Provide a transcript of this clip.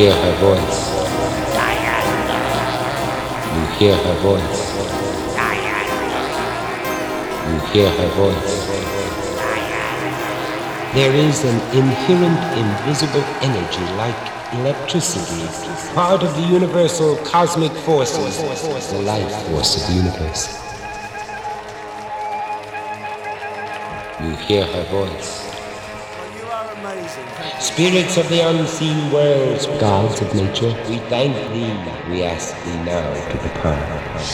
hear her voice. You hear her voice. You hear her voice. There is an inherent invisible energy like electricity, part of the universal cosmic forces, the life force of the universe. You hear her voice. Spirits of the unseen worlds, gods of nature, we thank thee, we ask thee now to depart.